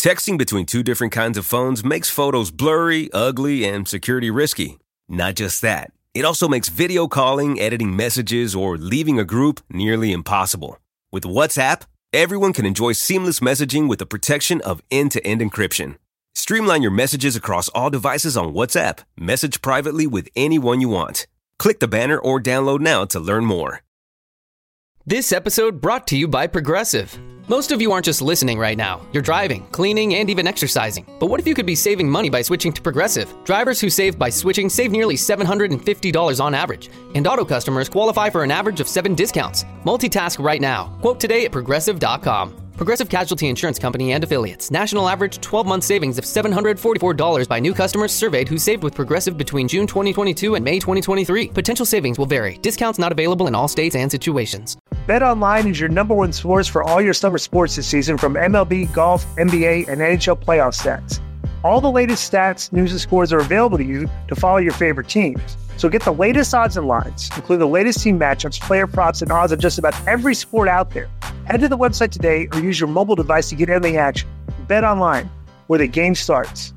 Texting between two different kinds of phones makes photos blurry, ugly, and security risky. Not just that, it also makes video calling, editing messages, or leaving a group nearly impossible. With WhatsApp, everyone can enjoy seamless messaging with the protection of end-to-end encryption. Streamline your messages across all devices on WhatsApp. Message privately with anyone you want. Click the banner or download now to learn more. This episode brought to you by Progressive. Most of you aren't just listening right now. You're driving, cleaning, and even exercising. But what if you could be saving money by switching to Progressive? Drivers who save by switching save nearly $750 on average. And auto customers qualify for an average of 7 discounts. Multitask right now. Quote today at Progressive.com. Progressive Casualty Insurance Company and Affiliates. National average 12-month savings of $744 by new customers surveyed who saved with Progressive between June 2022 and May 2023. Potential savings will vary. Discounts not available in all states and situations. BetOnline is your number one source for all your summer sports this season, from MLB, golf, NBA, and NHL playoff stats. All the latest stats, news, and scores are available to you to follow your favorite teams. So get the latest odds and lines, including the latest team matchups, player props, and odds of just about every sport out there. Head to the website today or use your mobile device to get in the action. BetOnline, where the game starts.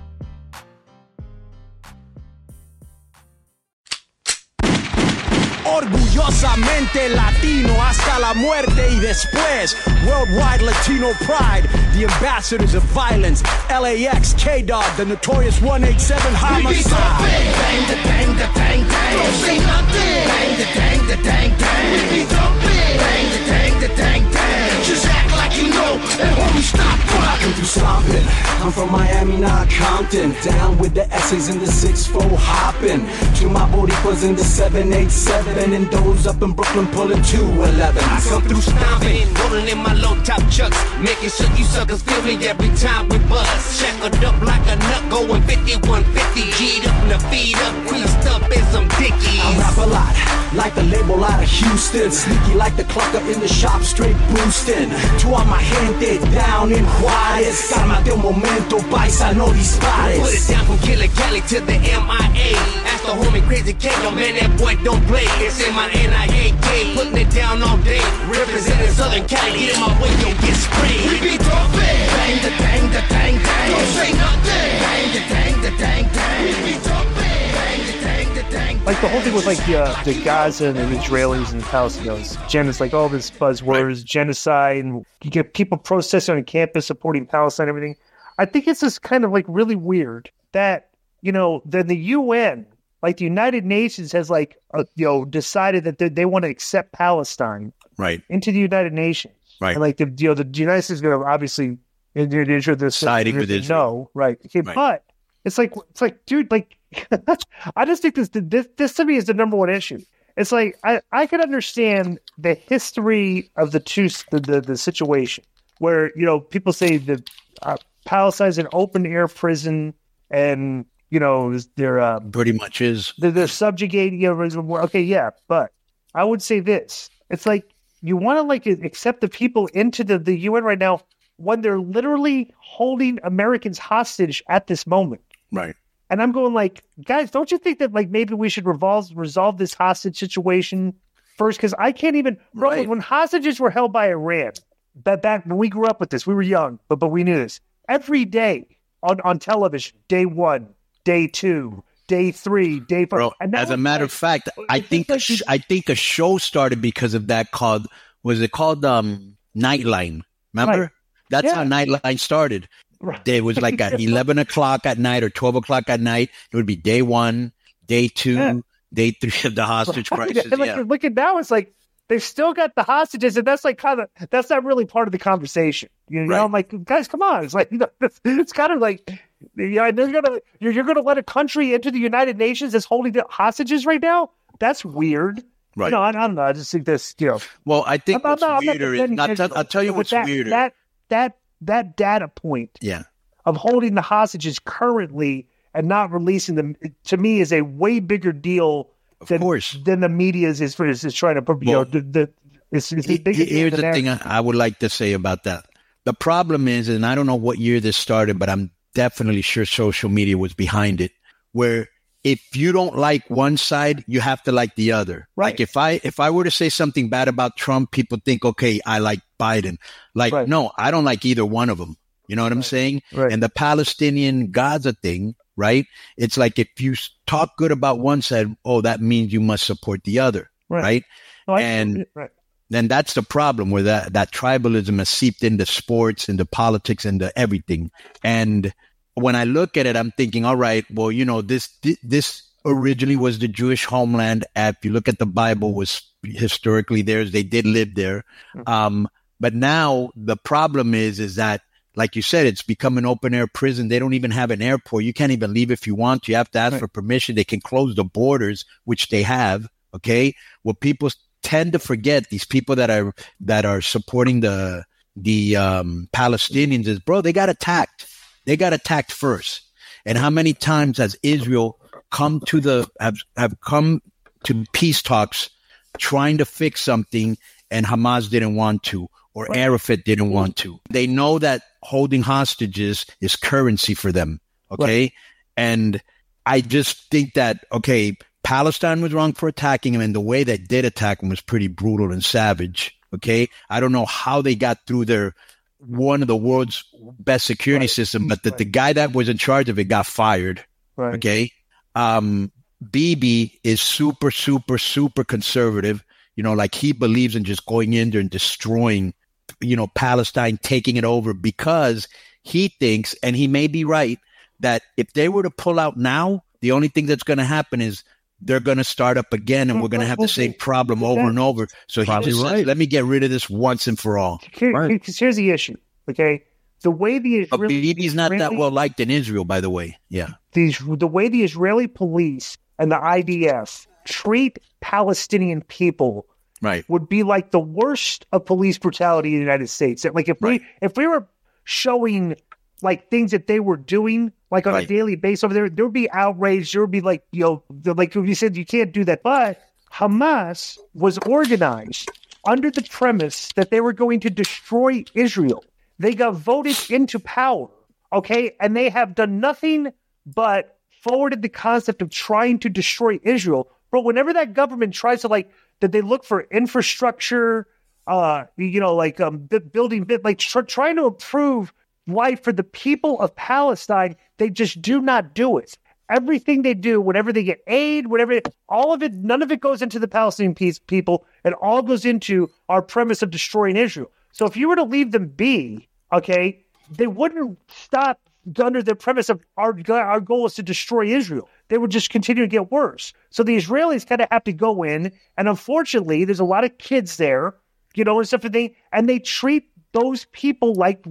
Orgullosamente Latino hasta la muerte y después. Worldwide Latino pride, the ambassadors of violence. LAX, K-Dog, the notorious 187 homicide. Bang, the dang, the dang, dang. Don't say nothing. Bang, the dang, the dang, dang. We be dumping. Bang, the dang, the dang, dang. Just act like you know, and homie, stop rocking. Through stomping. I'm from Miami, not Compton. Down with the essays in the 6-4 hopping. To my Boricuas in the 787. And those up in Brooklyn pulling 211. I come through stomping, rolling in my low top chucks, making sure you suckers feel me every time we buzz. Shackled up like a nut, going 5150. G'd up and the feet up, creased up in some dickies. I rap a lot, like the label out of Houston. Sneaky like the clucker in the shop, straight boosting. To all my gente down in Juarez. Cálmate un momento, paisa, no dispares. Put it down from Killer Cali to the MIA. Ask the homie Crazy K, yo man, that boy don't play. It's in my NIAK, putting it down all day. Representing Southern Cali, get in my way, you'll get sprayed. We be dumping. Bang, the dang, the dang, dang. Don't say nothing. Bang, the dang, the dang, dang. We be dumping. Bang, the dang, the dang. Like the whole thing with like the Gaza and the Israelis and the Palestinians. It's like all this buzzwords, genocide, and you get people protesting on campus supporting Palestine and everything. I think it's just kind of like really weird that, then the UN, like the United Nations has decided that they want to accept Palestine into the United Nations. Right. And like the United States is going to obviously ensure this siding with Israel. No, right. Okay, right. But it's like, dude, like I just think this to me is the number one issue. It's like I can understand the history of the situation where people say that Palestine's an open air prison and they're pretty much is they're subjugating. Okay, yeah, but I would say this: it's like you want to accept the people into the UN right now when they're literally holding Americans hostage at this moment, right? And I'm going like, guys, don't you think that maybe we should resolve this hostage situation first? Because I can't even when hostages were held by Iran, back when we grew up with this, we were young, but we knew this every day on television, day 1. Day 2, day 3, day 4. Bro, as a matter of fact, I think a show started because of that called Nightline. Remember? Right. That's how Nightline started. Right. It was like at 11 o'clock at night or 12 o'clock at night. It would be day 1, day 2, day 3 of the hostage crisis. And look at now, it's like they've still got the hostages, and that's like that's not really part of the conversation. I'm like, guys, come on. It's like it's kind of like. You're gonna let a country into the United Nations that's holding hostages right now? That's weird. Right. I don't know. I just think this. Well, I think what's weirder is I'll tell you what's weirder. That data point. Yeah. Of holding the hostages currently and not releasing them, to me, is a way bigger deal. Than the media is trying to. Here's the thing I would like to say about that. The problem is, and I don't know what year this started, but I'm definitely sure social media was behind it, where if you don't like one side, you have to like the other. Right. Like if I were to say something bad about Trump, people think, okay, I like Biden. No, I don't like either one of them. You know what I'm saying? Right. And the Palestinian Gaza thing, right? It's like if you talk good about one side, oh, that means you must support the other, right? And then that's the problem where that tribalism has seeped into sports, into politics, into everything. And when I look at it, I'm thinking, all right, well, you know, this originally was the Jewish homeland. If you look at the Bible, was historically theirs. They did live there. But now the problem is that, like you said, it's become an open air prison. They don't even have an airport. You can't even leave if you want to. You have to ask for permission. They can close the borders, which they have. Okay. What people tend to forget, these people that are supporting the Palestinians, is, bro, they got attacked. They got attacked first. And how many times has Israel come to have come to peace talks trying to fix something, and Hamas didn't want to, or Arafat didn't want to? They know that holding hostages is currency for them. Okay. And I just think that, okay, Palestine was wrong for attacking him, and the way they did attack him was pretty brutal and savage. Okay. I don't know how they got through one of the world's best security system, but the guy that was in charge of it got fired. Right. Okay. Bibi is super, super, super conservative. You know, like he believes in just going in there and destroying, you know, Palestine, taking it over, because he thinks, and he may be right, that if they were to pull out now, the only thing that's going to happen is they're going to start up again, and we're going to have the same problem over and over. So he just says, let me get rid of this once and for all. Because here's the issue, okay? The way the Bibi's not that well liked in Israel, by the way. Yeah. The way the Israeli police and the IDF treat Palestinian people would be like the worst of police brutality in the United States. Like if we were showing like things that they were doing like on a daily basis over there would be outrage. There would be like, you know, like you said, you can't do that. But Hamas was organized under the premise that they were going to destroy Israel. They got voted into power, okay? And they have done nothing but forwarded the concept of trying to destroy Israel. But whenever that government tries to that they look for infrastructure, you know, like building, like trying to improve life for the people of Palestine, they just do not do it. Everything they do, whenever they get aid, all of it, none of it goes into the Palestinian people, and all goes into our premise of destroying Israel. So if you were to leave them be, okay, they wouldn't stop under the premise of our goal is to destroy Israel. They would just continue to get worse. So the Israelis kind of have to go in, and unfortunately, there's a lot of kids there, you know, and stuff, and they treat those people like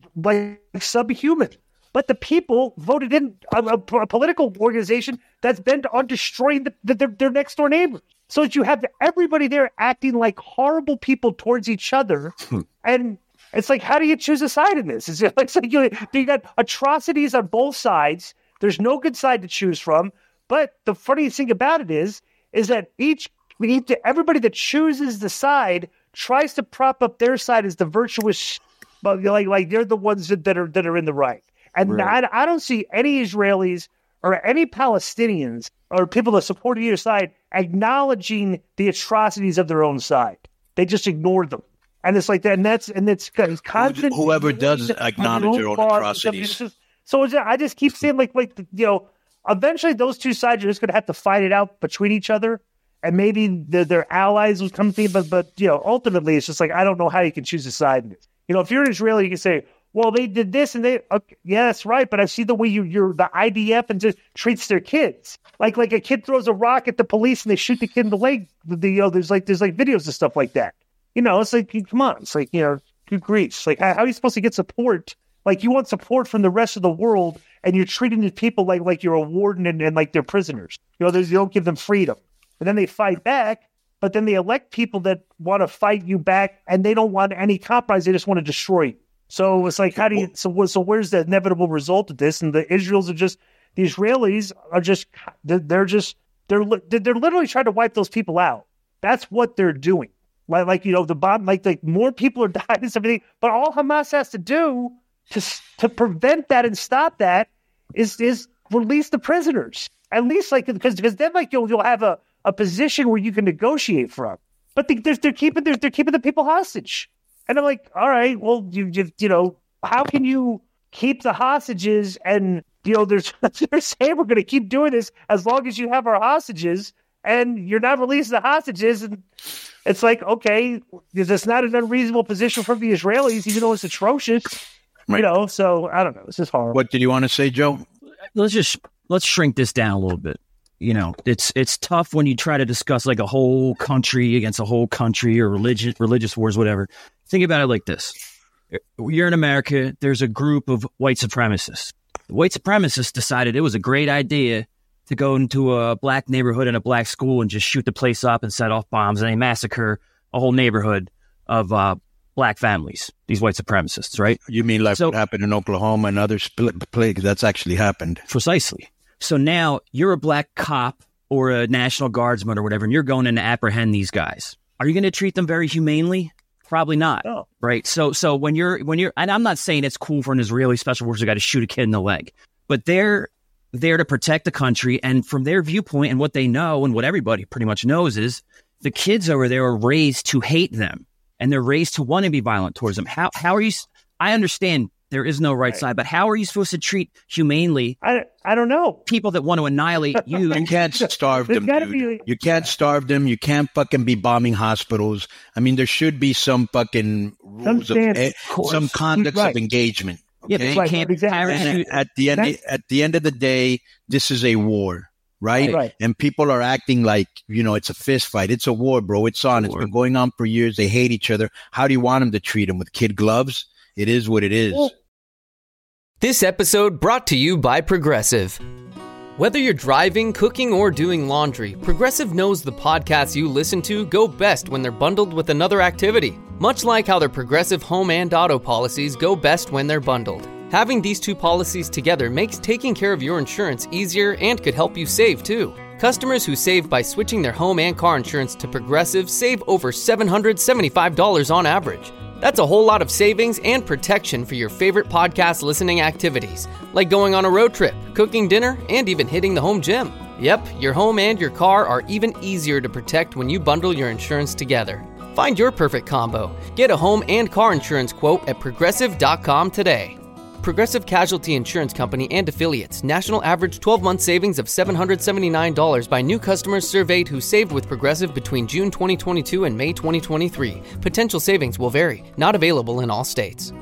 subhuman. But the people voted in a political organization that's bent on destroying their next door neighbors. So that you have everybody there acting like horrible people towards each other. And it's like, how do you choose a side in this? It's like you got atrocities on both sides. There's no good side to choose from. But the funniest thing about it is that everybody that chooses the side tries to prop up their side as the virtuous, but like they're the ones that are in the right. And I don't see any Israelis or any Palestinians or people that support either side acknowledging the atrocities of their own side. They just ignore them. And it's like that, and it's constant. Whoever does acknowledge their own atrocities. So I just keep saying, like you know, eventually those two sides are just going to have to fight it out between each other, and maybe their allies will come to me. But you know, ultimately, it's just like I don't know how you can choose a side in this. You know, if you're an Israeli, you can say, well, they did this, and yeah, that's right. But I see the way you're the IDF and just treats their kids like a kid throws a rock at the police and they shoot the kid in the leg. There's videos and stuff like that. You know, it's like, come on. It's like, you know, good grief. Like, how are you supposed to get support? Like, you want support from the rest of the world, and you're treating these people like you're a warden and like they're prisoners. You know, you don't give them freedom. And then they fight back, but then they elect people that want to fight you back, and they don't want any compromise. They just want to destroy you. So it's like, how do you? So where's the inevitable result of this? And the Israelis are just they're literally trying to wipe those people out. That's what they're doing. Like you know, the bomb, like more people are dying and everything. But all Hamas has to do to prevent that and stop that is release the prisoners. At least because then you'll have a position where you can negotiate from. But they're keeping the people hostage. And I'm like, all right, well, you know, how can you keep the hostages, and they're saying we're going to keep doing this as long as you have our hostages, and you're not releasing the hostages. And it's like, okay, it's not an unreasonable position from the Israelis, even though it's atrocious. Right. So I don't know. This is horrible. What did you want to say, Joe? Let's shrink this down a little bit. It's tough when you try to discuss like a whole country against a whole country or religious wars, whatever. Think about it like this. You're in America. There's a group of white supremacists. The white supremacists decided it was a great idea to go into a black neighborhood and a black school and just shoot the place up and set off bombs, and they massacre a whole neighborhood of black families, these white supremacists, right? You mean like what happened in Oklahoma and other places? That's actually happened. Precisely. So now you're a black cop or a National Guardsman or whatever, and you're going in to apprehend these guys. Are you going to treat them very humanely? Probably not. No. Right. So when you're, and I'm not saying it's cool for an Israeli special forces guy to shoot a kid in the leg, but they're there to protect the country. And from their viewpoint and what they know and what everybody pretty much knows is the kids over there are raised to hate them and they're raised to want to be violent towards them. How are you? I understand there is no right side, but how are you supposed to treat humanely? I don't know. People that want to annihilate you. You can't starve them, dude. You can't starve them. You can't fucking be bombing hospitals. I mean, there should be some fucking rules some conduct of engagement. Okay? Yeah, but you can't parachute. At the end of the day, this is a war. Right? And people are acting like, it's a fist fight. It's a war, bro. It's on. It's been going on for years. They hate each other. How do you want them to treat them? With kid gloves? It is what it is. This episode brought to you by Progressive. Whether you're driving, cooking, or doing laundry, Progressive knows the podcasts you listen to go best when they're bundled with another activity. Much like how their Progressive home and auto policies go best when they're bundled. Having these two policies together makes taking care of your insurance easier and could help you save, too. Customers who save by switching their home and car insurance to Progressive save over $775 on average. That's a whole lot of savings and protection for your favorite podcast listening activities, like going on a road trip, cooking dinner, and even hitting the home gym. Yep, your home and your car are even easier to protect when you bundle your insurance together. Find your perfect combo. Get a home and car insurance quote at Progressive.com today. Progressive Casualty Insurance Company and Affiliates. National average 12-month savings of $779 by new customers surveyed who saved with Progressive between June 2022 and May 2023. Potential savings will vary. Not available in all states.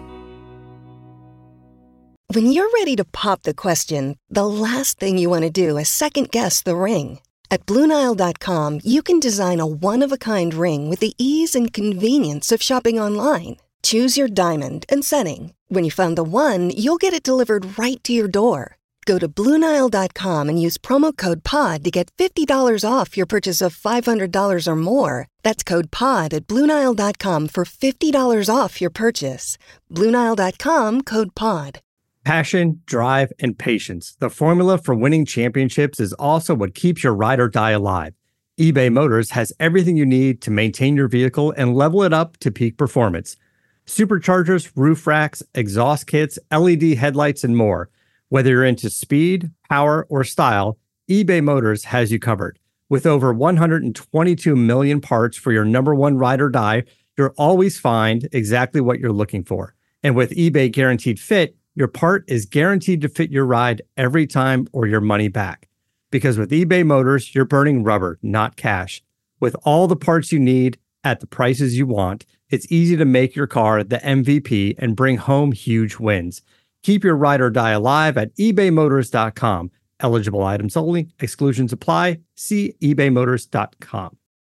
When you're ready to pop the question, the last thing you want to do is second-guess the ring. At BlueNile.com, you can design a one-of-a-kind ring with the ease and convenience of shopping online. Choose your diamond and setting. When you find the one, you'll get it delivered right to your door. Go to BlueNile.com and use promo code POD to get $50 off your purchase of $500 or more. That's code POD at BlueNile.com for $50 off your purchase. BlueNile.com, code POD. Passion, drive, and patience. The formula for winning championships is also what keeps your ride or die alive. eBay Motors has everything you need to maintain your vehicle and level it up to peak performance. Superchargers, roof racks, exhaust kits, LED headlights, and more. Whether you're into speed, power, or style, eBay Motors has you covered. With over 122 million parts for your number one ride or die, you'll always find exactly what you're looking for. And with eBay Guaranteed Fit, your part is guaranteed to fit your ride every time or your money back. Because with eBay Motors, you're burning rubber, not cash. With all the parts you need at the prices you want, it's easy to make your car the MVP and bring home huge wins. Keep your ride or die alive at ebaymotors.com. Eligible items only. Exclusions apply. See ebaymotors.com.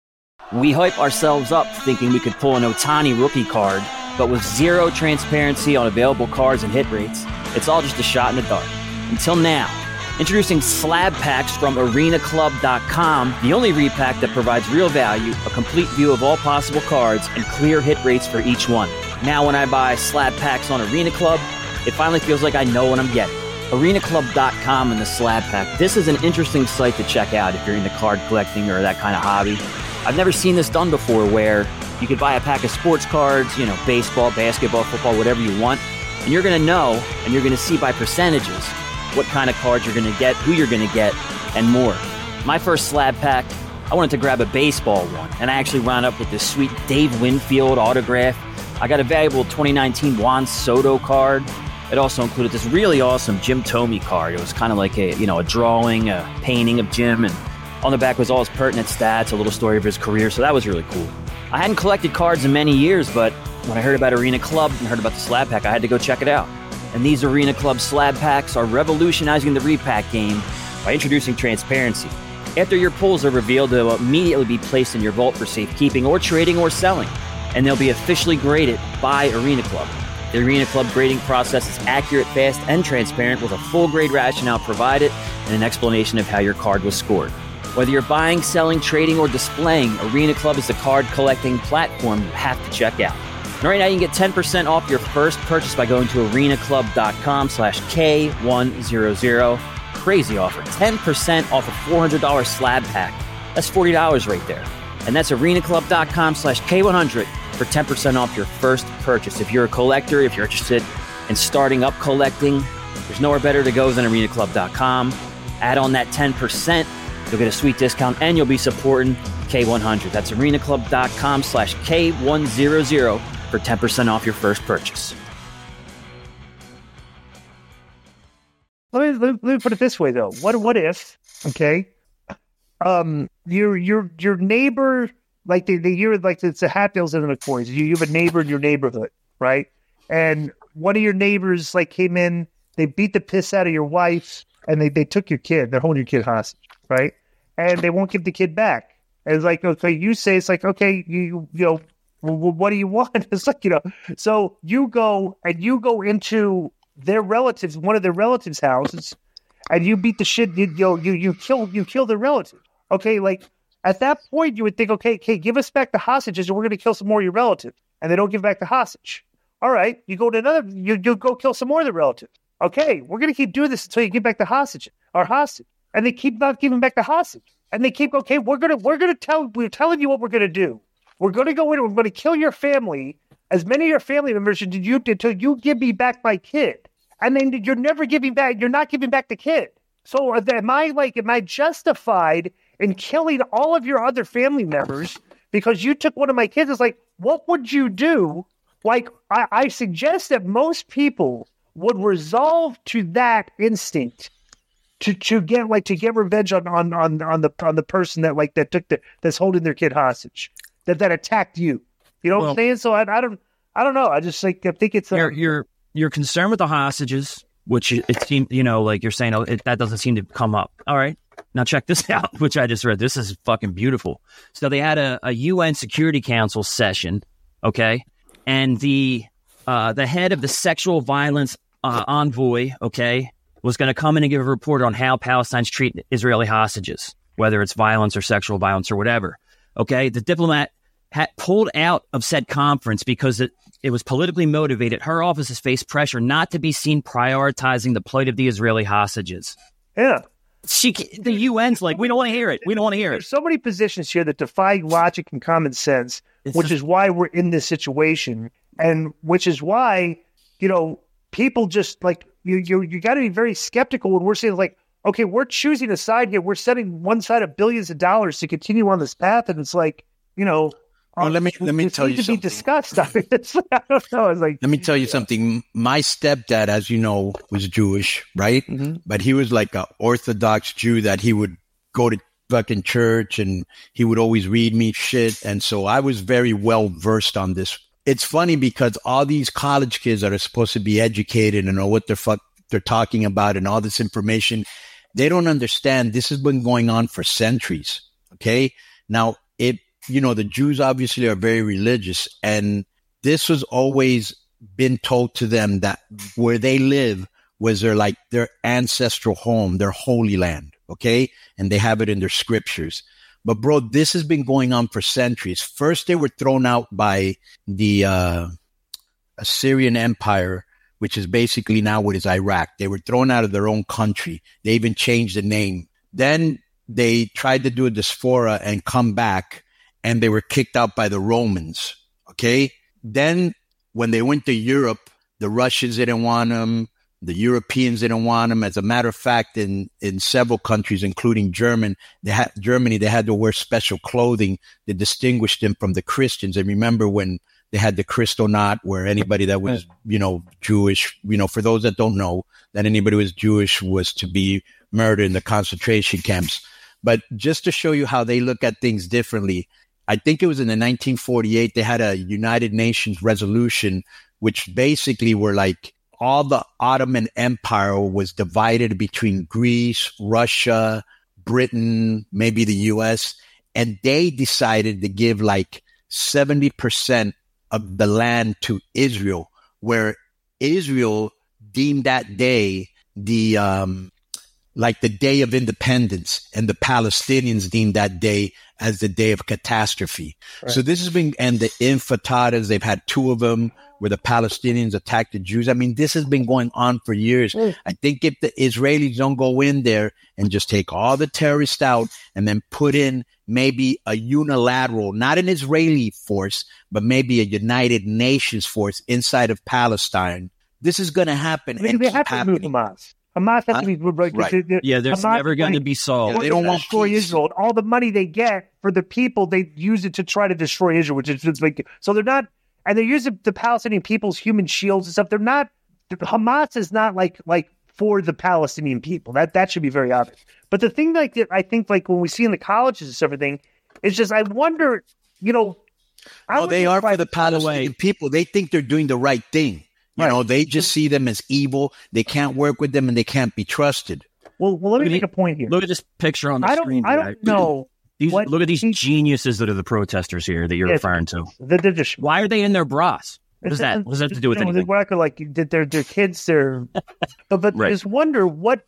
We hype ourselves up thinking we could pull an Ohtani rookie card, but with zero transparency on available cards and hit rates, it's all just a shot in the dark. Until now. Introducing slab packs from arenaclub.com, the only repack that provides real value, a complete view of all possible cards, and clear hit rates for each one. Now when I buy slab packs on Arena Club, it finally feels like I know what I'm getting. arenaclub.com and the slab pack. This is an interesting site to check out if you're into card collecting or that kind of hobby. I've never seen this done before where you could buy a pack of sports cards, baseball, basketball, football, whatever you want, and you're going to know and you're going to see by percentages what kind of cards you're going to get, who you're going to get, and more. My first slab pack, I wanted to grab a baseball one, and I actually wound up with this sweet Dave Winfield autograph. I got a valuable 2019 Juan Soto card, It also included this really awesome Jim Thome card. It was kind of like a drawing, a painting of Jim, and on the back was all his pertinent stats, a little story of his career, so that was really cool. I hadn't collected cards in many years, but when I heard about Arena Club and heard about the slab pack, I had to go check it out. And these Arena Club slab packs are revolutionizing the repack game by introducing transparency. After your pulls are revealed, they'll immediately be placed in your vault for safekeeping or trading or selling, and they'll be officially graded by Arena Club. The Arena Club grading process is accurate, fast, and transparent with a full grade rationale provided and an explanation of how your card was scored. Whether you're buying, selling, trading, or displaying, Arena Club is the card collecting platform you have to check out. And right now you can get 10% off your first purchase by going to arenaclub.com/K100. Crazy offer. 10% off a $400 slab pack. That's $40 right there. And that's arenaclub.com/K100 for 10% off your first purchase. If you're a collector, if you're interested in starting up collecting, there's nowhere better to go than arenaclub.com. Add on that 10%, you'll get a sweet discount, and you'll be supporting K100. That's arenaclub.com/K100 for 10% off your first purchase. Let me put it this way, though. What if, okay, your neighbor, like you're like it's a Hatfields and the McCoys. You have a neighbor in your neighborhood, right? And one of your neighbors like came in, they beat the piss out of your wife, and they took your kid. They're holding your kid hostage, right? And they won't give the kid back. And it's like, okay, you say it's like, okay, you know, well, what do you want? It's like, so you go into their relatives, one of their relatives' houses, and you beat the shit. You kill their relative. Okay, like at that point, you would think, okay, give us back the hostages, and we're going to kill some more of your relatives. And they don't give back the hostage. All right, you go to another, you go kill some more of the relatives. Okay, we're going to keep doing this until you give back the hostage, and they keep not giving back the hostage, and they keep, okay, we're telling you what we're going to do. We're going to go in and we're going to kill your family, as many of your family members until you give me back my kid. And then you're not giving back the kid. So am I justified in killing all of your other family members because you took one of my kids? It's like, what would you do? Like, I suggest that most people would resolve to that instinct to get revenge on the person that's holding their kid hostage, that attacked you. You know what I'm saying? So I don't know. I just I think it's you're concerned with the hostages, which it seems, like you're saying, that doesn't seem to come up. All right. Now check this out, which I just read. This is fucking beautiful. So they had a UN Security Council session, okay? And the head of the sexual violence envoy, okay, was going to come in and give a report on how Palestine's treat Israeli hostages, whether it's violence or sexual violence or whatever. Okay, the diplomat had pulled out of said conference because it was politically motivated. Her office has faced pressure not to be seen prioritizing the plight of the Israeli hostages. Yeah. The UN's like, we don't want to hear it. We don't want to hear it. There's so many positions here that defy logic and common sense, which is why we're in this situation, and which is why, people just like, you got to be very skeptical when we're saying like, okay, we're choosing a side here. We're setting one side of billions of dollars to continue on this path, and it's like, let me tell you something. Be discussed. I don't know. It's like, let me tell you something. My stepdad, as you know, was Jewish, right? Mm-hmm. But he was like an Orthodox Jew that he would go to fucking church and he would always read me shit. And so I was very well versed on this. It's funny because all these college kids that are supposed to be educated and know what the fuck they're talking about and all this information, they don't understand this has been going on for centuries. Okay. Now, the Jews obviously are very religious, and this was always been told to them that where they live was their ancestral home, their holy land. Okay. And they have it in their scriptures. But bro, this has been going on for centuries. First, they were thrown out by the Assyrian Empire, which is basically now what is Iraq. They were thrown out of their own country. They even changed the name. Then they tried to do a diaspora and come back, and they were kicked out by the Romans. Okay. Then when they went to Europe, the Russians didn't want them. The Europeans didn't want them. As a matter of fact, in several countries, including Germany, they had to wear special clothing that distinguished them from the Christians. And remember when They had the Kristallnacht, where anybody that was, Jewish, for those that don't know, that anybody who was Jewish was to be murdered in the concentration camps. But just to show you how they look at things differently, I think it was in the 1948, they had a United Nations resolution, which basically were like all the Ottoman Empire was divided between Greece, Russia, Britain, maybe the US, and they decided to give like 70% of the land to Israel, where Israel deemed that day the day of independence, and the Palestinians deemed that day as the day of catastrophe. Right. So this has been, and the Intifadas, they've had two of them where the Palestinians attacked the Jews. I mean, this has been going on for years. I think if the Israelis don't go in there and just take all the terrorists out and then put in maybe a unilateral, not an Israeli force, but maybe a United Nations force inside of Palestine, this is going to happen. I mean, they have to move Hamas. Hamas has to be right. There's never going to be solved. They don't want to destroy Israel. And all the money they get for the people, they use it to try to destroy Israel, which is just like, so they're not, and they use the Palestinian people's human shields and stuff. They're not, Hamas is not like for the Palestinian people. That should be very obvious. But the thing that I think like when we see in the colleges and everything, it's just, I wonder, they are for the Palestinian people. They think they're doing the right thing. They just see them as evil. They can't work with them and they can't be trusted. Well, let me make a point here. Look at this picture on the screen. I don't know. Look at these geniuses that are the protesters here that you're referring to. They're just, why are they in their bras? What does that have to do with anything? They're like their kids. But I just wonder what,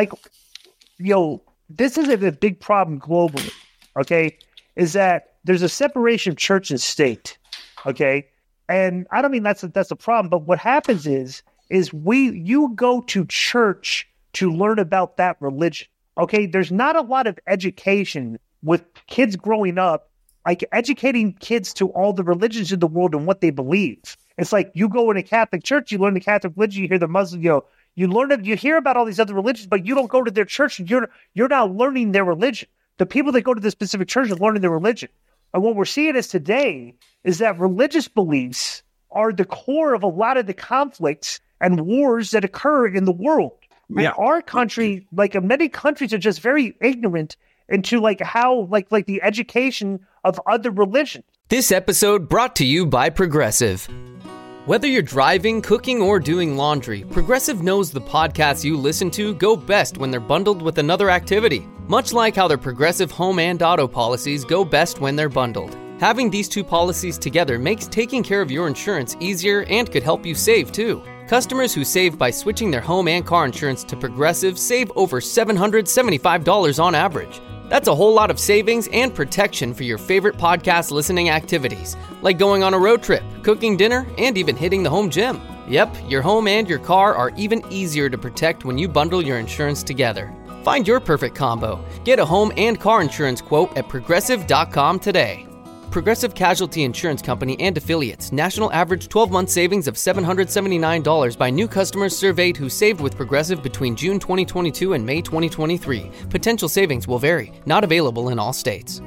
this is a big problem globally. Okay, is that there's a separation of church and state. Okay. And I don't mean that's a problem, but what happens is you go to church to learn about that religion. Okay, there's not a lot of education with kids growing up, like educating kids to all the religions in the world and what they believe. It's like you go in a Catholic church, you learn the Catholic religion, you hear the Muslim, you hear about all these other religions, but you don't go to their church. And you're not learning their religion. The people that go to this specific church are learning their religion. And what we're seeing today is that religious beliefs are the core of a lot of the conflicts and wars that occur in the world. Yeah. And our country, many countries, are just very ignorant into how the education of other religions. This episode brought to you by Progressive. Whether you're driving, cooking, or doing laundry, Progressive knows the podcasts you listen to go best when they're bundled with another activity. Much like how their Progressive home and auto policies go best when they're bundled. Having these two policies together makes taking care of your insurance easier and could help you save too. Customers who save by switching their home and car insurance to Progressive save over $775 on average. That's a whole lot of savings and protection for your favorite podcast listening activities, like going on a road trip, cooking dinner, and even hitting the home gym. Yep, your home and your car are even easier to protect when you bundle your insurance together. Find your perfect combo. Get a home and car insurance quote at Progressive.com today. Progressive Casualty Insurance Company and Affiliates. National average 12-month savings of $779 by new customers surveyed who saved with Progressive between June 2022 and May 2023. Potential savings will vary. Not available in all states.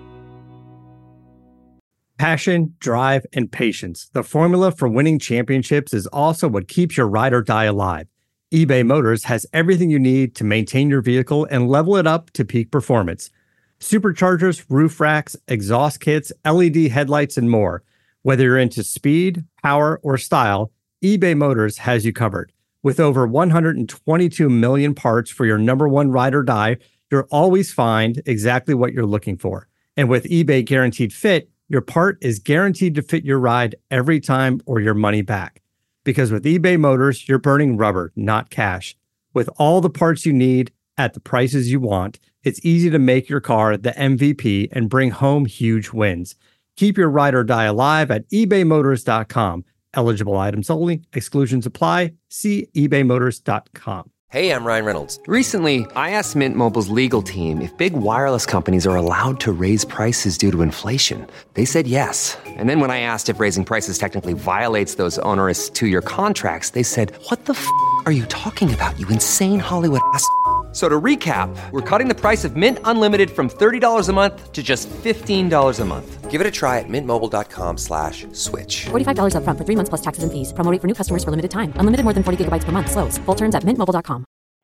Passion, drive, and patience. The formula for winning championships is also what keeps your ride or die alive. eBay Motors has everything you need to maintain your vehicle and level it up to peak performance. Superchargers, roof racks, exhaust kits, LED headlights, and more. Whether you're into speed, power, or style, eBay Motors has you covered. With over 122 million parts for your number one ride or die, you'll always find exactly what you're looking for. And with eBay Guaranteed Fit, your part is guaranteed to fit your ride every time or your money back. Because with eBay Motors, you're burning rubber, not cash. With all the parts you need at the prices you want, it's easy to make your car the MVP and bring home huge wins. Keep your ride or die alive at ebaymotors.com. Eligible items only. Exclusions apply. See ebaymotors.com. Hey, I'm Ryan Reynolds. Recently, I asked Mint Mobile's legal team if big wireless companies are allowed to raise prices due to inflation. They said yes. And then when I asked if raising prices technically violates those onerous 2-year contracts, they said, "What the f*** are you talking about, you insane Hollywood ass?" So to recap, we're cutting the price of Mint Unlimited from $30 a month to just $15 a month. Give it a try at mintmobile.com/switch. $45 up front for 3 months plus taxes and fees. Promo rate for new customers for limited time. Unlimited more than 40 gigabytes per month. Slows full terms at mintmobile.com.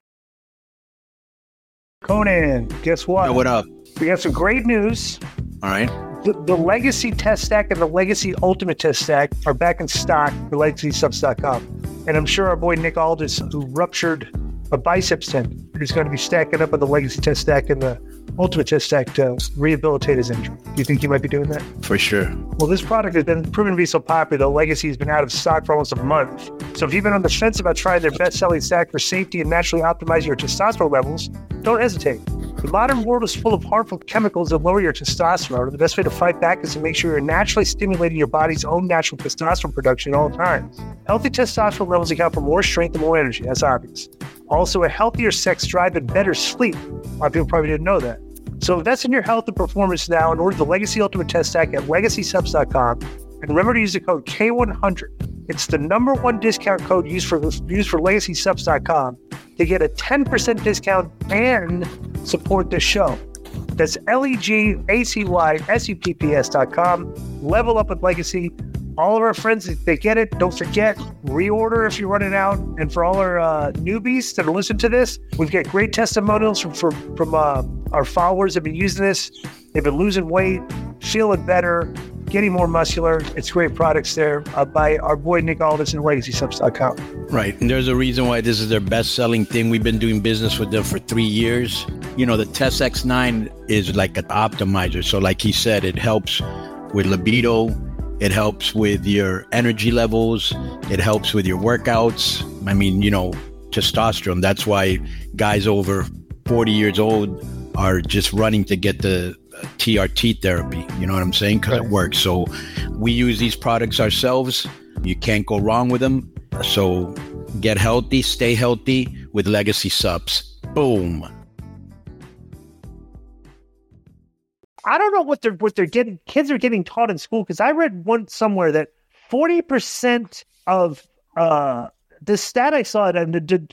Conan, guess what? What up? We got some great news. All right. The Legacy Test Stack and the Legacy Ultimate Test Stack are back in stock for LegacySubs.com. And I'm sure our boy Nick Aldis, who ruptured a biceps tendon, is going to be stacking up with the Legacy Test Stack and the Ultimate Test Stack to rehabilitate his injury. Do you think he might be doing that? For sure. Well, this product has been proven to be so popular, the Legacy has been out of stock for almost a month. So if you've been on the fence about trying their best-selling stack for safety and naturally optimize your testosterone levels, don't hesitate. The modern world is full of harmful chemicals that lower your testosterone, and the best way to fight back is to make sure you're naturally stimulating your body's own natural testosterone production at all times. Healthy testosterone levels account for more strength and more energy, that's obvious. Also, a healthier sex drive and better sleep. A lot of people probably didn't know that. So invest in your health and performance now and order the Legacy Ultimate Test Stack at LegacySubs.com. And remember to use the code K100. It's the #1 discount code used for LegacySubs.com to get a 10% discount and support this show. That's LEGACYSUPPS.com. Level up with Legacy. All of our friends, if they get it, don't forget, reorder if you're running out. And for all our newbies that are listening to this, we've got great testimonials from our followers that have been using this. They've been losing weight, feeling better, getting more muscular. It's great products there by our boy Nick Aldis and LegacySubs.com. Right. And there's a reason why this is their best-selling thing. We've been doing business with them for 3 years. You know, the Test X9 is like an optimizer. So like he said, it helps with libido. It helps with your energy levels. It helps with your workouts. I mean, you know, testosterone. That's why guys over 40 years old are just running to get the TRT therapy. You know what I'm saying? Because it works. So we use these products ourselves. You can't go wrong with them. So get healthy, stay healthy with Legacy Subs. Boom. I don't know what they're getting. Kids are getting taught in school, because I read somewhere that 40% of the stat I saw it, and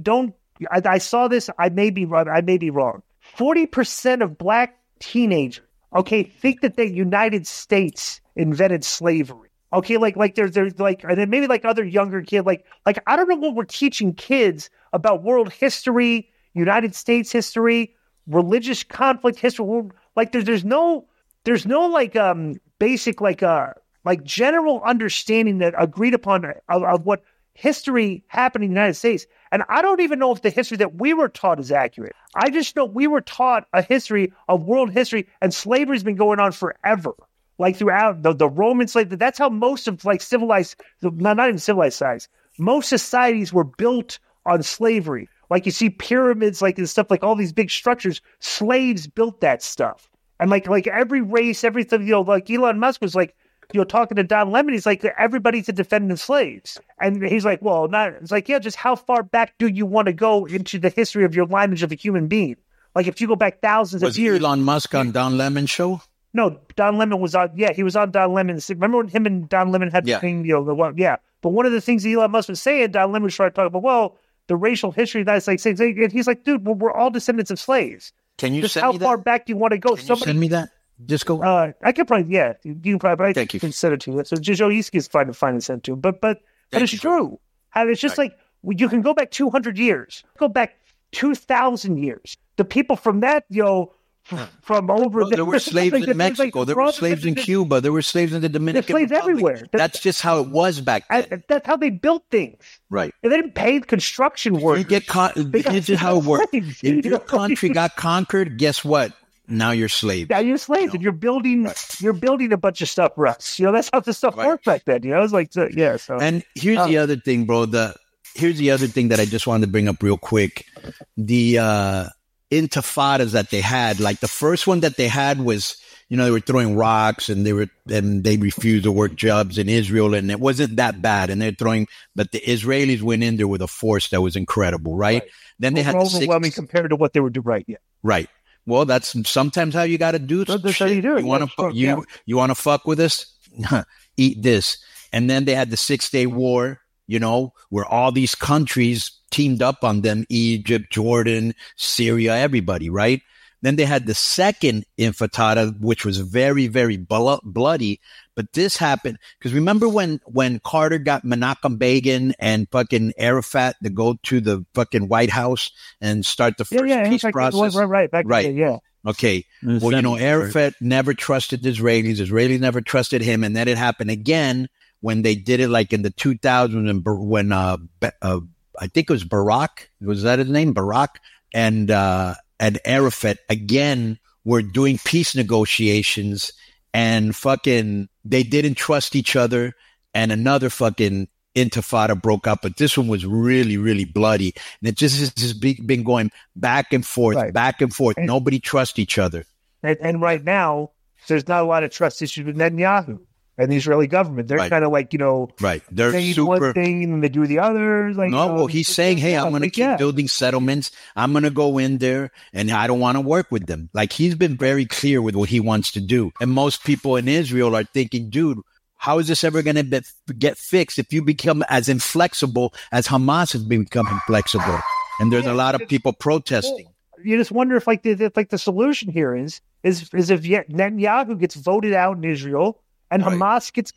I saw this. I may be wrong. 40% of black teenagers, think that the United States invented slavery. Like there's like, and then maybe like other younger kid, like I don't know what we're teaching kids about world history, United States history, religious conflict history. Like there's no like basic like general understanding that agreed upon of what history happened in the United States. And I don't even know if the history that we were taught is accurate. I just know we were taught a history of world history, and slavery's been going on forever. Like throughout the Roman slavery, that's how most of like civilized, not even civilized size, most societies were built on slavery. Like you see pyramids, like and stuff, like all these big structures, slaves built that stuff. And like every race, everything, like Elon Musk was like, talking to Don Lemon, he's like, everybody's a defendant of slaves. And he's like, well, not, it's like, yeah, just how far back do you want to go into the history of your lineage of a human being? Like if you go back thousands of years. Was Elon Musk on Don Lemon's show? No, Don Lemon was on, he was on Don Lemon's. Remember when him and Don Lemon had the thing, But one of the things Elon Musk was saying, Don Lemon was trying to talk about, well, the racial history of the United States. And he's like, dude, we're all descendants of slaves. Can you just send how me that? far back do you want to go? Can you send me that? Just go. I could probably, you can probably. Thank you. Can send it to you. So Joe Easky is fine to find and send to him. But it's true. And it's just like you can go back 200 years, go back 2,000 years. The people from that, from over there were slaves in Mexico. There were slaves in Cuba. There were slaves in the Dominican Republic. Slaves everywhere. That's just how it was back then. That's how they built things. Right. And they didn't pay construction workers. This is how it works. If your country got conquered, guess what? Now you're slaves. Now you're slaves, and you're building a bunch of stuff, Russ. That's how the stuff worked back then. It's like, So. And here's the other thing, bro. Here's the other thing that I just wanted to bring up real quick. The intifadas that they had, like the first one that they had was, they were throwing rocks and they refused to work jobs in Israel, and it wasn't that bad. And but the Israelis went in there with a force that was incredible, right? Then they had overwhelming compared to what they were doing, right? Yeah, right. Well, that's sometimes how you got to do it. That's how you do it. You want to fuck with us? Eat this. And then they had the 6-Day War. where all these countries teamed up on them, Egypt, Jordan, Syria, everybody, right? Then they had the second intifada, which was very, very bloody. But this happened because remember when Carter got Menachem Begin and fucking Arafat to go to the fucking White House and start the first peace process? Right. Yeah. Okay. Well, Arafat never trusted the Israelis. Israelis never trusted him. And then it happened again when they did it like in the 2000s and when I think it was Barak. Was that his name? Barak and Arafat again were doing peace negotiations and fucking they didn't trust each other and another fucking intifada broke up. But this one was really, really bloody. And it just has been going back and forth. And nobody trusts each other. And right now, there's not a lot of trust issues with Netanyahu and the Israeli government. They're kind of like, they're saying one thing and they do the other. He's saying, hey, I'm going to keep building settlements. I'm going to go in there and I don't want to work with them. Like, he's been very clear with what he wants to do. And most people in Israel are thinking, dude, how is this ever going to get fixed if you become as inflexible as Hamas has become inflexible? And there's a lot of people protesting. You just wonder if the solution here is if Netanyahu gets voted out in Israel and Hamas gets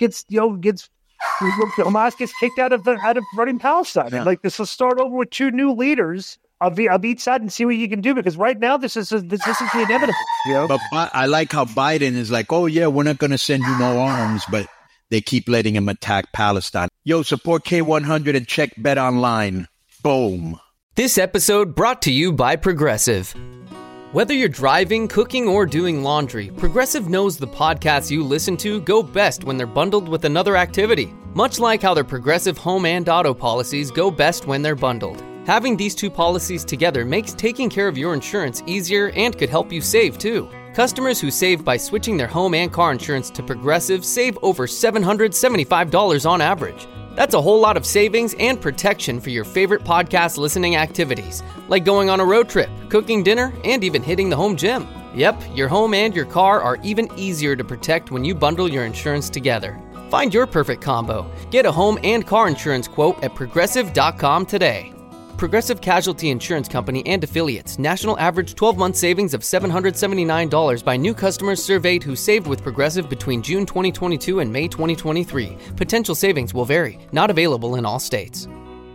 Hamas gets kicked out of running Palestine. Yeah. Like, this will start over with two new leaders of each side and see what you can do, because right now this is the inevitable. But I like how Biden is like, oh yeah, we're not going to send you no arms, but they keep letting him attack Palestine. Yo, support K100 and check Bet Online. Boom. This episode brought to you by Progressive. Whether you're driving, cooking, or doing laundry, Progressive knows the podcasts you listen to go best when they're bundled with another activity. Much like how their Progressive home and auto policies go best when they're bundled. Having these two policies together makes taking care of your insurance easier and could help you save, too. Customers who save by switching their home and car insurance to Progressive save over $775 on average. That's a whole lot of savings and protection for your favorite podcast listening activities, like going on a road trip, cooking dinner, and even hitting the home gym. Yep, your home and your car are even easier to protect when you bundle your insurance together. Find your perfect combo. Get a home and car insurance quote at Progressive.com today. Progressive Casualty Insurance Company and Affiliates. National average 12-month savings of $779 by new customers surveyed who saved with Progressive between June 2022 and May 2023. Potential savings will vary. Not available in all states.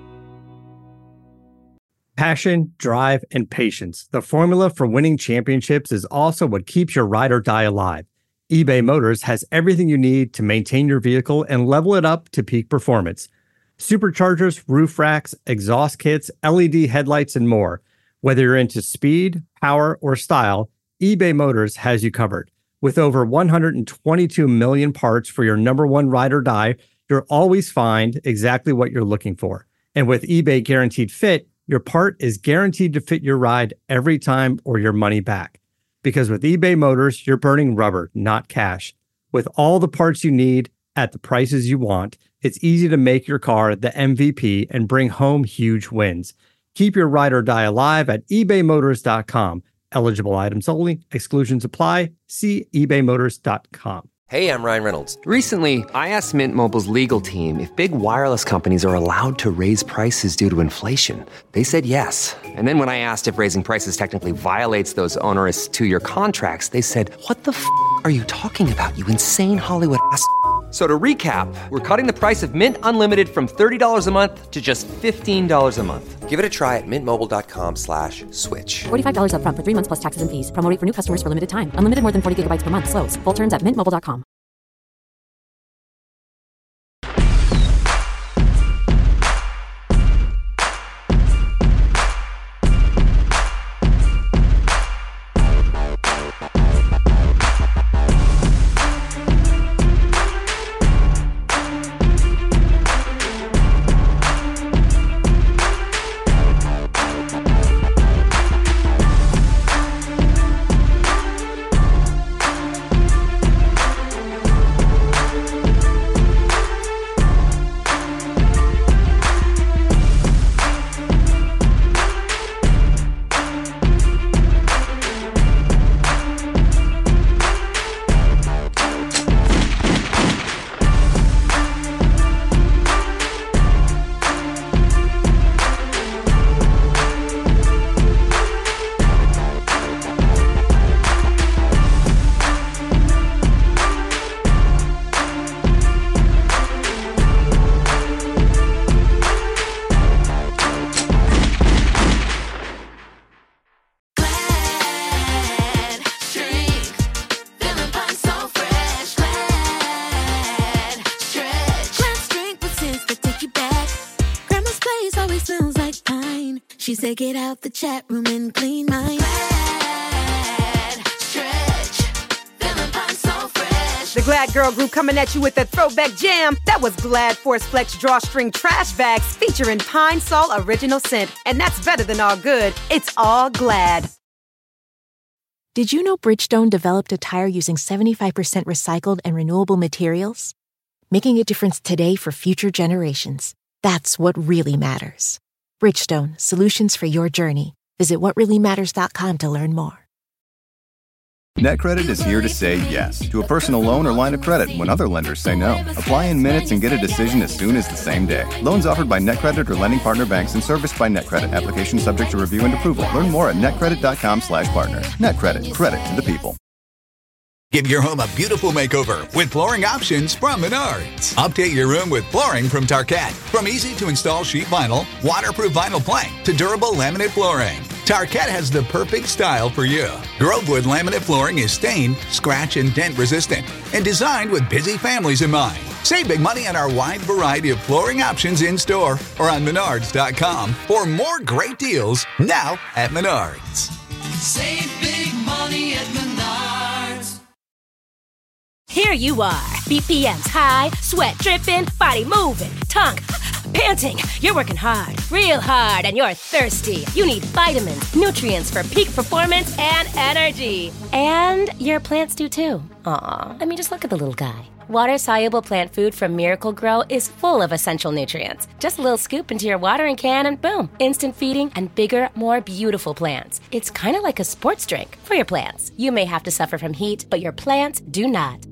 Passion, drive, and patience. The formula for winning championships is also what keeps your ride or die alive. eBay Motors has everything you need to maintain your vehicle and level it up to peak performance. Superchargers, roof racks, exhaust kits, LED headlights, and more. Whether you're into speed, power, or style, eBay Motors has you covered. With over 122 million parts for your number one ride or die, you'll always find exactly what you're looking for. And with eBay Guaranteed Fit, your part is guaranteed to fit your ride every time or your money back. Because with eBay Motors, you're burning rubber, not cash. With all the parts you need at the prices you want, it's easy to make your car the MVP and bring home huge wins. Keep your ride or die alive at ebaymotors.com. Eligible items only. Exclusions apply. See ebaymotors.com. Hey, I'm Ryan Reynolds. Recently, I asked Mint Mobile's legal team if big wireless companies are allowed to raise prices due to inflation. They said yes. And then when I asked if raising prices technically violates those onerous two-year contracts, they said, what the f*** are you talking about, you insane Hollywood ass f- So to recap, we're cutting the price of Mint Unlimited from $30 a month to just $15 a month. Give it a try at mintmobile.com/switch. $45 up front for 3 months plus taxes and fees. Promo rate for new customers for limited time. Unlimited more than 40 gigabytes per month. Slows full terms at mintmobile.com. She said, get out the chat room and clean my Glad stretch. Feeling fine, so fresh. The Glad Girl Group coming at you with a throwback jam. That was Glad Force Flex Drawstring Trash Bags featuring Pine Sol Original Scent. And that's better than all good. It's all Glad. Did you know Bridgestone developed a tire using 75% recycled and renewable materials? Making a difference today for future generations. That's what really matters. Bridgestone, solutions for your journey. Visit whatreallymatters.com to learn more. NetCredit is here to say yes to a personal loan or line of credit when other lenders say no. Apply in minutes and get a decision as soon as the same day. Loans offered by NetCredit or lending partner banks and serviced by NetCredit. Application subject to review and approval. Learn more at netcredit.com/partner. NetCredit. Credit to the people. Give your home a beautiful makeover with flooring options from Menards. Update your room with flooring from Tarkett. From easy-to-install sheet vinyl, waterproof vinyl plank, to durable laminate flooring, Tarkett has the perfect style for you. Grovewood laminate flooring is stain, scratch, and dent resistant and designed with busy families in mind. Save big money on our wide variety of flooring options in-store or on Menards.com for more great deals now at Menards. Save big money at Menards. Here you are, BPMs high, sweat dripping, body moving, tongue panting. You're working hard, real hard, and you're thirsty. You need vitamins, nutrients for peak performance and energy. And your plants do too. Aw, I mean, just look at the little guy. Water-soluble plant food from Miracle Grow is full of essential nutrients. Just a little scoop into your watering can and boom, instant feeding and bigger, more beautiful plants. It's kind of like a sports drink for your plants. You may have to suffer from heat, but your plants do not.